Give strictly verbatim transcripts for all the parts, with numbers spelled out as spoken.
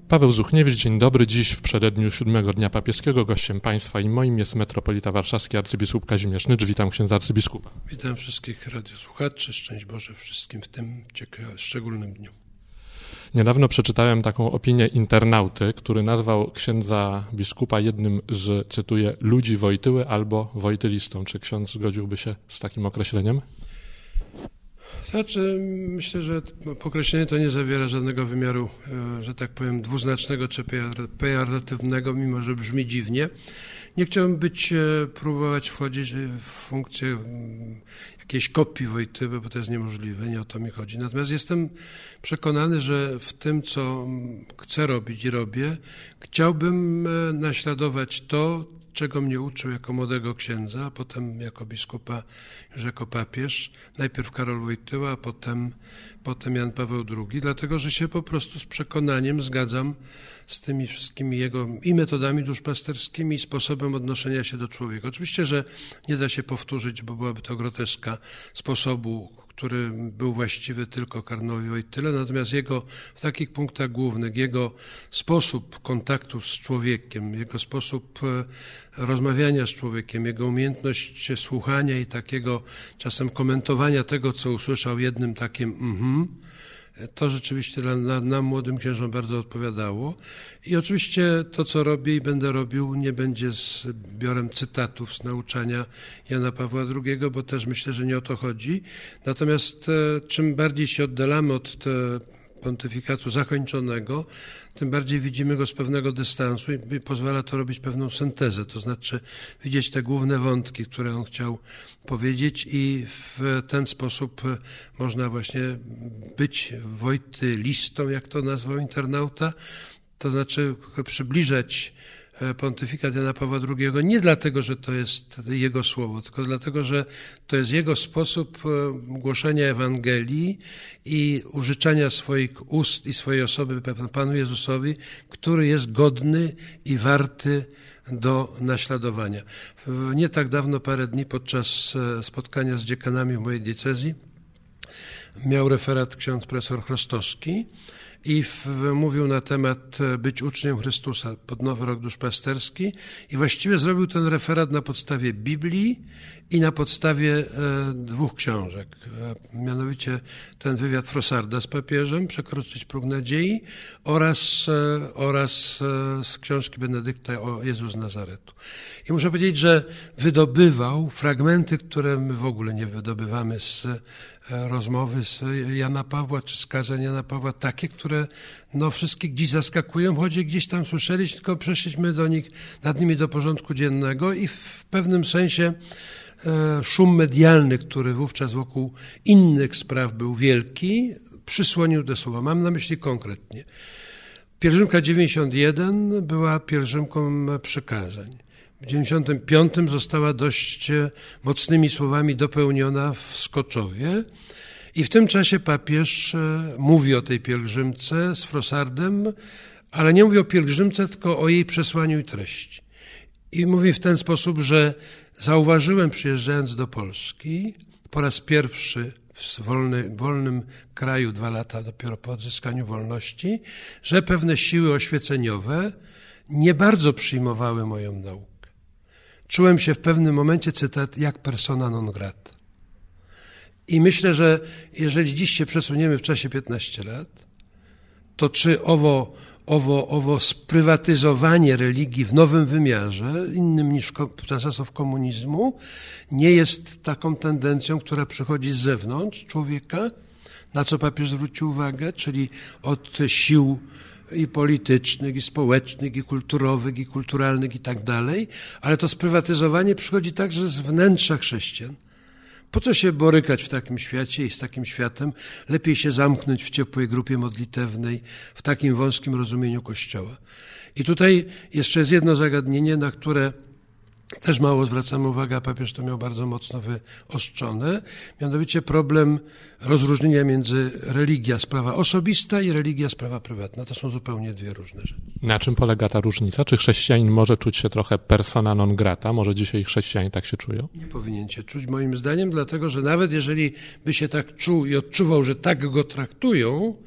Paweł Zuchniewicz, dzień dobry. Dziś w przededniu siódmego dnia papieskiego gościem Państwa i moim jest metropolita warszawski arcybiskup Kazimierz Nycz. Witam księdza arcybiskupa. Witam wszystkich radiosłuchaczy, szczęść Boże wszystkim w tym ciekawym, szczególnym dniu. Niedawno przeczytałem taką opinię internauty, który nazwał księdza biskupa jednym z, cytuję, ludzi Wojtyły albo wojtylistą. Czy ksiądz zgodziłby się z takim określeniem? Znaczy, myślę, że określenie to nie zawiera żadnego wymiaru, że tak powiem, dwuznacznego czy pejoratywnego, mimo że brzmi dziwnie. Nie chciałbym być, próbować wchodzić w funkcję jakiejś kopii Wojtyły, bo to jest niemożliwe, nie o to mi chodzi. Natomiast jestem przekonany, że w tym, co chcę robić i robię, chciałbym naśladować to, czego mnie uczył jako młodego księdza, a potem jako biskupa, już jako papież, najpierw Karol Wojtyła, a potem, potem Jan Paweł drugi, dlatego że się po prostu z przekonaniem zgadzam z tymi wszystkimi jego i metodami duszpasterskimi, i sposobem odnoszenia się do człowieka. Oczywiście, że nie da się powtórzyć, bo byłaby to groteska, sposobu, który był właściwy tylko Karolowi Wojtyle, natomiast jego w takich punktach głównych, jego sposób kontaktu z człowiekiem, jego sposób rozmawiania z człowiekiem, jego umiejętność słuchania i takiego czasem komentowania tego, co usłyszał jednym takim mhm, to rzeczywiście nam, nam, młodym księżom, bardzo odpowiadało. I oczywiście to, co robię i będę robił, nie będzie zbiorem cytatów z nauczania Jana Pawła drugiego, bo też myślę, że nie o to chodzi. Natomiast czym bardziej się oddalamy od te pontyfikatu zakończonego, tym bardziej widzimy go z pewnego dystansu i pozwala to robić pewną syntezę, to znaczy widzieć te główne wątki, które on chciał powiedzieć, i w ten sposób można właśnie być wojtylistą, jak to nazwał internauta, to znaczy przybliżać pontyfikat Jana Pawła drugiego nie dlatego, że to jest jego słowo, tylko dlatego, że to jest jego sposób głoszenia Ewangelii i użyczania swoich ust i swojej osoby Panu Jezusowi, który jest godny i warty do naśladowania. Nie tak dawno, parę dni podczas spotkania z dziekanami w mojej diecezji miał referat ksiądz profesor Chrostowski i w, mówił na temat być uczniem Chrystusa pod Nowy Rok Duszpasterski i właściwie zrobił ten referat na podstawie Biblii i na podstawie e, dwóch książek. E, mianowicie ten wywiad Frossarda z papieżem, Przekroczyć próg nadziei, oraz, e, oraz e, z książki Benedykta o Jezus z Nazaretu. I muszę powiedzieć, że wydobywał fragmenty, które my w ogóle nie wydobywamy z rozmowy z Jana Pawła, czy z kazań Jana Pawła, takie, które no, wszystkich dziś zaskakują, choć gdzieś tam słyszeliśmy, tylko przeszliśmy do nich, nad nimi do porządku dziennego i w pewnym sensie e, szum medialny, który wówczas wokół innych spraw był wielki, przysłonił te słowa. Mam na myśli konkretnie. Pielgrzymka dziewięćdziesiąt jeden była pielgrzymką przykazań. W dziewięćdziesiątym piątym została dość mocnymi słowami dopełniona w Skoczowie i w tym czasie papież mówi o tej pielgrzymce z Frossardem, ale nie mówi o pielgrzymce, tylko o jej przesłaniu i treści. I mówi w ten sposób, że zauważyłem, przyjeżdżając do Polski, po raz pierwszy w wolny, wolnym kraju, dwa lata dopiero po odzyskaniu wolności, że pewne siły oświeceniowe nie bardzo przyjmowały moją naukę. Czułem się w pewnym momencie, cytat, jak persona non grata. I myślę, że jeżeli dziś się przesuniemy w czasie piętnastu lat, to czy owo, owo, owo sprywatyzowanie religii w nowym wymiarze, innym niż za czasów komunizmu, nie jest taką tendencją, która przychodzi z zewnątrz człowieka, na co papież zwrócił uwagę, czyli od sił i politycznych, i społecznych, i kulturowych, i kulturalnych, i tak dalej, ale to sprywatyzowanie przychodzi także z wnętrza chrześcijan. Po co się borykać w takim świecie i z takim światem? Lepiej się zamknąć w ciepłej grupie modlitewnej, w takim wąskim rozumieniu Kościoła. I tutaj jeszcze jest jedno zagadnienie, na które też mało zwracamy uwagę, a papież to miał bardzo mocno wyostrzone, mianowicie problem rozróżnienia między religia, sprawa osobista i religia, sprawa prywatna. To są zupełnie dwie różne rzeczy. Na czym polega ta różnica? Czy chrześcijanin może czuć się trochę persona non grata? Może dzisiaj chrześcijanie tak się czują? Nie powinien się czuć moim zdaniem, dlatego że nawet jeżeli by się tak czuł i odczuwał, że tak go traktują,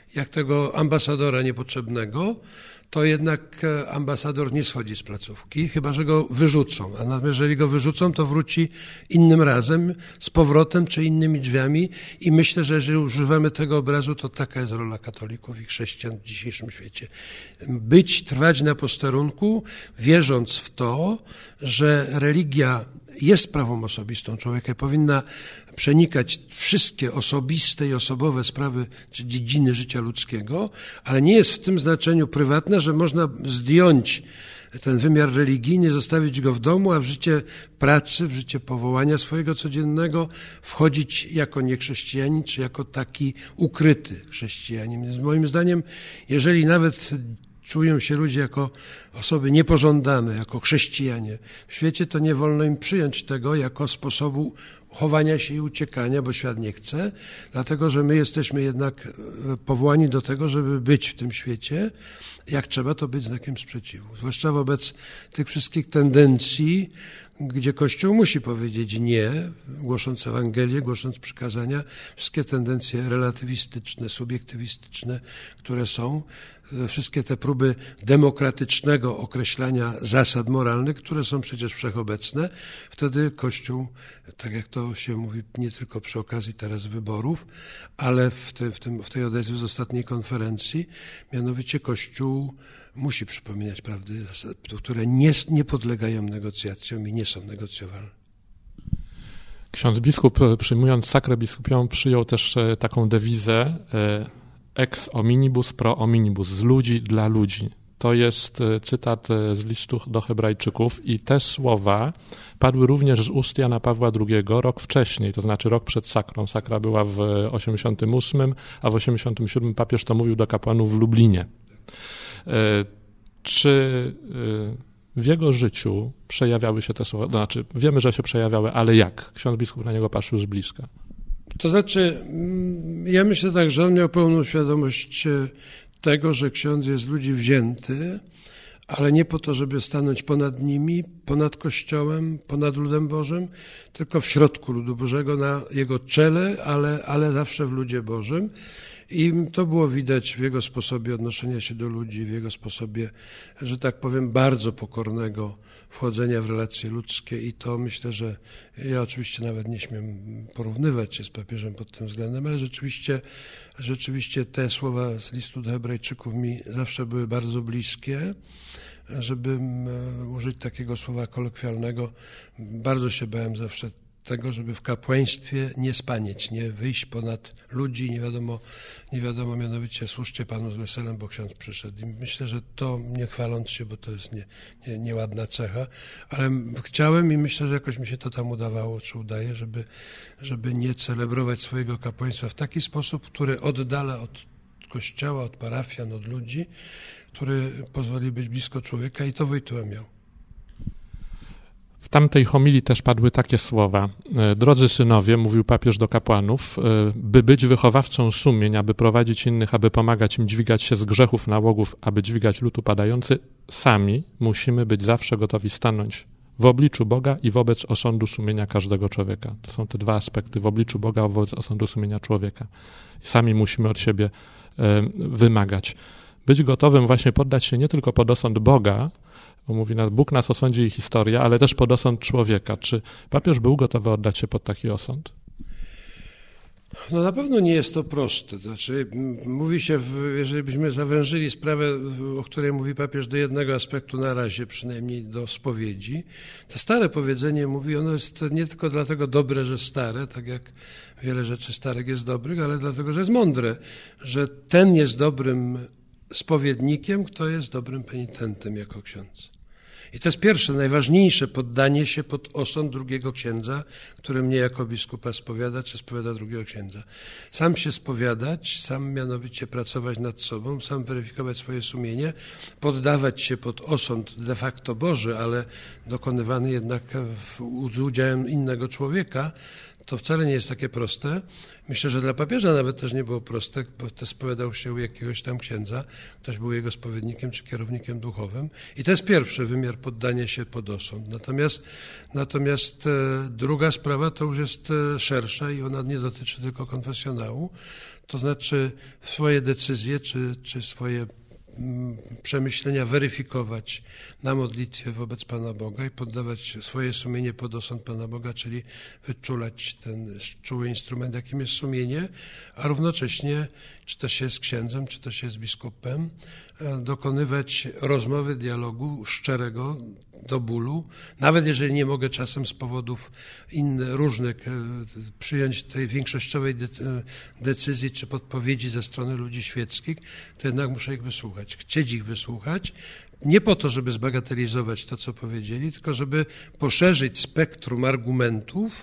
jak tego ambasadora niepotrzebnego, to jednak ambasador nie schodzi z placówki, chyba że go wyrzucą. A natomiast jeżeli go wyrzucą, to wróci innym razem, z powrotem czy innymi drzwiami. I myślę, że jeżeli używamy tego obrazu, to taka jest rola katolików i chrześcijan w dzisiejszym świecie. Być, trwać na posterunku, wierząc w to, że religia jest sprawą osobistą człowieka i powinna przenikać wszystkie osobiste i osobowe sprawy czy dziedziny życia ludzkiego, ale nie jest w tym znaczeniu prywatna, że można zdjąć ten wymiar religijny, zostawić go w domu, a w życie pracy, w życie powołania swojego codziennego wchodzić jako niechrześcijanin, czy jako taki ukryty chrześcijanin. Więc moim zdaniem, jeżeli nawet czują się ludzie jako osoby niepożądane, jako chrześcijanie w świecie, to nie wolno im przyjąć tego jako sposobu chowania się i uciekania, bo świat nie chce, dlatego że my jesteśmy jednak powołani do tego, żeby być w tym świecie. Jak trzeba, to być znakiem sprzeciwu. Zwłaszcza wobec tych wszystkich tendencji, gdzie Kościół musi powiedzieć nie, głosząc Ewangelię, głosząc przykazania, wszystkie tendencje relatywistyczne, subiektywistyczne, które są, wszystkie te próby demokratycznego określania zasad moralnych, które są przecież wszechobecne, wtedy Kościół, tak jak to się mówi nie tylko przy okazji teraz wyborów, ale w, te, w, tym, w tej odezwie z ostatniej konferencji, mianowicie Kościół musi przypominać prawdy, które nie, nie podlegają negocjacjom i nie są negocjowalne. Ksiądz biskup, przyjmując sakrę biskupią, przyjął też taką dewizę ex hominibus pro hominibus, z ludzi dla ludzi. To jest cytat z listu do Hebrajczyków i te słowa padły również z ust Jana Pawła drugiego rok wcześniej, to znaczy rok przed sakrą. Sakra była w osiemdziesiątym ósmym, a w osiemdziesiątym siódmym papież to mówił do kapłanów w Lublinie. Czy w jego życiu przejawiały się te słowa? To znaczy, wiemy, że się przejawiały, ale jak? Ksiądz biskup na niego patrzył z bliska. To znaczy, ja myślę tak, że on miał pełną świadomość tego, że ksiądz jest z ludzi wzięty, ale nie po to, żeby stanąć ponad nimi, ponad Kościołem, ponad ludem Bożym, tylko w środku ludu Bożego, na jego czele, ale, ale zawsze w ludzie Bożym. I to było widać w jego sposobie odnoszenia się do ludzi, w jego sposobie, że tak powiem, bardzo pokornego wchodzenia w relacje ludzkie i to myślę, że ja oczywiście nawet nie śmiem porównywać się z papieżem pod tym względem, ale rzeczywiście, rzeczywiście te słowa z listu do Hebrajczyków mi zawsze były bardzo bliskie. Żeby użyć takiego słowa kolokwialnego, bardzo się bałem zawsze tego, żeby w kapłaństwie nie spanieć, nie wyjść ponad ludzi, nie wiadomo, nie wiadomo mianowicie służcie Panu z weselem, bo ksiądz przyszedł. I myślę, że to nie chwaląc się, bo to jest nie, nie, nieładna cecha, ale chciałem i myślę, że jakoś mi się to tam udawało, czy udaje, żeby, żeby nie celebrować swojego kapłaństwa w taki sposób, który oddala od Kościoła, od parafian, od ludzi, który pozwoli być blisko człowieka i to Wojtyła miał. W tamtej homilii też padły takie słowa. Drodzy synowie, mówił papież do kapłanów, by być wychowawcą sumień, aby prowadzić innych, aby pomagać im dźwigać się z grzechów, nałogów, aby dźwigać lud upadający, sami musimy być zawsze gotowi stanąć w obliczu Boga i wobec osądu sumienia każdego człowieka. To są te dwa aspekty, w obliczu Boga, wobec osądu sumienia człowieka. Sami musimy od siebie wymagać. Być gotowym właśnie poddać się nie tylko pod osąd Boga, bo mówi nas, Bóg nas osądzi i historia, ale też pod osąd człowieka. Czy papież był gotowy oddać się pod taki osąd? No na pewno nie jest to proste. Znaczy, mówi się, jeżeli byśmy zawężyli sprawę, o której mówi papież, do jednego aspektu na razie, przynajmniej do spowiedzi, to stare powiedzenie mówi, ono jest nie tylko dlatego dobre, że stare, tak jak wiele rzeczy starych jest dobrych, ale dlatego, że jest mądre, że ten jest dobrym spowiednikiem, kto jest dobrym penitentem jako ksiądz. I to jest pierwsze, najważniejsze poddanie się pod osąd drugiego księdza, który mnie jako biskupa spowiada, czy spowiada drugiego księdza. Sam się spowiadać, sam mianowicie pracować nad sobą, sam weryfikować swoje sumienie, poddawać się pod osąd de facto Boży, ale dokonywany jednak w, z udziałem innego człowieka, to wcale nie jest takie proste. Myślę, że dla papieża nawet też nie było proste, bo to spowiadał się u jakiegoś tam księdza, ktoś był jego spowiednikiem czy kierownikiem duchowym. I to jest pierwszy wymiar poddania się pod osąd. Natomiast, natomiast e, druga sprawa to już jest e, szersza i ona nie dotyczy tylko konfesjonału. To znaczy swoje decyzje czy, czy swoje przemyślenia weryfikować na modlitwie wobec Pana Boga i poddawać swoje sumienie pod osąd Pana Boga, czyli wyczulać ten czuły instrument, jakim jest sumienie, a równocześnie, czy to się jest księdzem, czy to się jest biskupem, dokonywać rozmowy, dialogu szczerego, do bólu, nawet jeżeli nie mogę czasem z powodów innych, różnych przyjąć tej większościowej decyzji czy podpowiedzi ze strony ludzi świeckich, to jednak muszę ich wysłuchać, chcieć ich wysłuchać, nie po to, żeby zbagatelizować to, co powiedzieli, tylko żeby poszerzyć spektrum argumentów,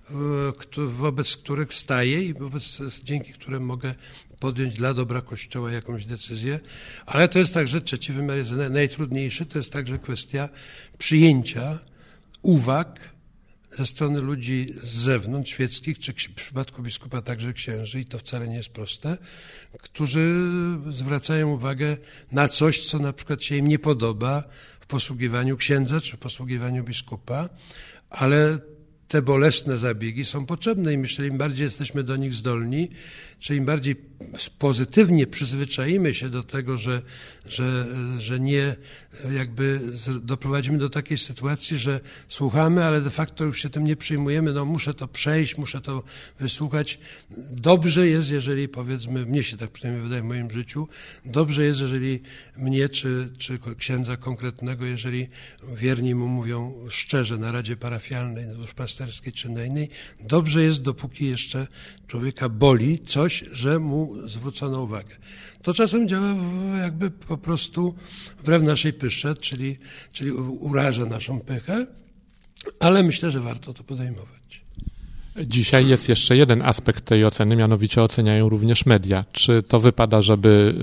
wobec których staję i wobec, dzięki którym mogę podjąć dla dobra Kościoła jakąś decyzję, ale to jest także, trzeci wymiar jest najtrudniejszy, to jest także kwestia przyjęcia uwag ze strony ludzi z zewnątrz, świeckich, czy w przypadku biskupa także księży, i to wcale nie jest proste, którzy zwracają uwagę na coś, co na przykład się im nie podoba w posługiwaniu księdza, czy w posługiwaniu biskupa, ale te bolesne zabiegi są potrzebne i myślę, im bardziej jesteśmy do nich zdolni, czy im bardziej pozytywnie przyzwyczaimy się do tego, że, że, że nie jakby doprowadzimy do takiej sytuacji, że słuchamy, ale de facto już się tym nie przyjmujemy, no muszę to przejść, muszę to wysłuchać. Dobrze jest, jeżeli powiedzmy, mnie się tak przynajmniej wydaje w moim życiu, dobrze jest, jeżeli mnie czy, czy księdza konkretnego, jeżeli wierni mu mówią szczerze na Radzie Parafialnej, na duszpasterskiej czy na innej, dobrze jest, dopóki jeszcze człowieka boli coś, że mu zwrócono uwagę. To czasem działa jakby po prostu wbrew naszej pysze, czyli, czyli uraża naszą pychę, ale myślę, że warto to podejmować. Dzisiaj jest jeszcze jeden aspekt tej oceny, mianowicie oceniają również media. Czy to wypada, żeby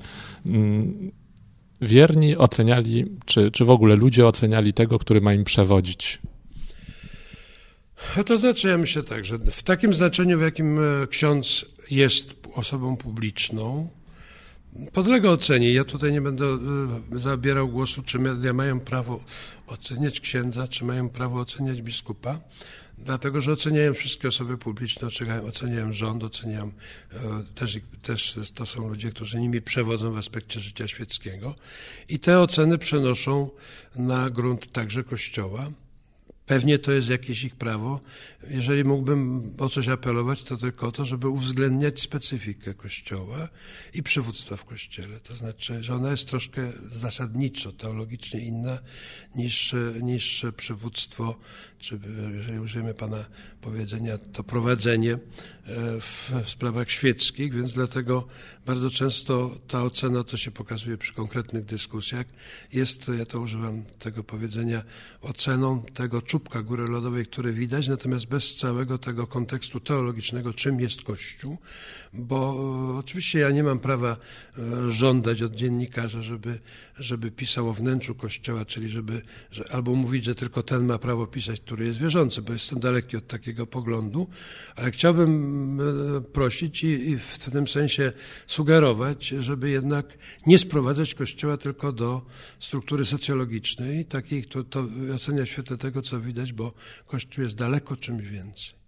wierni oceniali, czy, czy w ogóle ludzie oceniali tego, który ma im przewodzić? To znaczy, ja myślę tak, że w takim znaczeniu, w jakim ksiądz jest osobą publiczną, podlega ocenie. Ja tutaj nie będę zabierał głosu, czy media mają prawo oceniać księdza, czy mają prawo oceniać biskupa, dlatego że oceniają wszystkie osoby publiczne, oceniają rząd, oceniają też, też to są ludzie, którzy nimi przewodzą w aspekcie życia świeckiego i te oceny przenoszą na grunt także Kościoła. Pewnie to jest jakieś ich prawo. Jeżeli mógłbym o coś apelować, to tylko o to, żeby uwzględniać specyfikę Kościoła i przywództwa w Kościele. To znaczy, że ona jest troszkę zasadniczo, teologicznie inna niż, niż przywództwo, czy jeżeli użyjemy Pana powiedzenia, to prowadzenie w, w sprawach świeckich, więc dlatego bardzo często ta ocena, to się pokazuje przy konkretnych dyskusjach, jest, ja to używam tego powiedzenia, oceną tego czubka góry lodowej, które widać, natomiast bez całego tego kontekstu teologicznego, czym jest Kościół, bo oczywiście ja nie mam prawa żądać od dziennikarza, żeby, żeby pisał o wnętrzu Kościoła, czyli żeby, że, albo mówić, że tylko ten ma prawo pisać, który jest wierzący, bo jestem daleki od takiego poglądu, ale chciałbym prosić i, i w tym sensie sugerować, żeby jednak nie sprowadzać Kościoła tylko do struktury socjologicznej, takiej, to, to ocenia świetle tego, co widać, bo Kościół jest daleko czymś więcej.